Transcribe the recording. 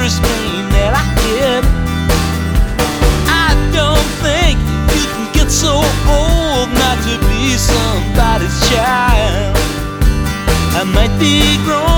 first name that I get. I don't think you can get so old not to be somebody's child. I might be grown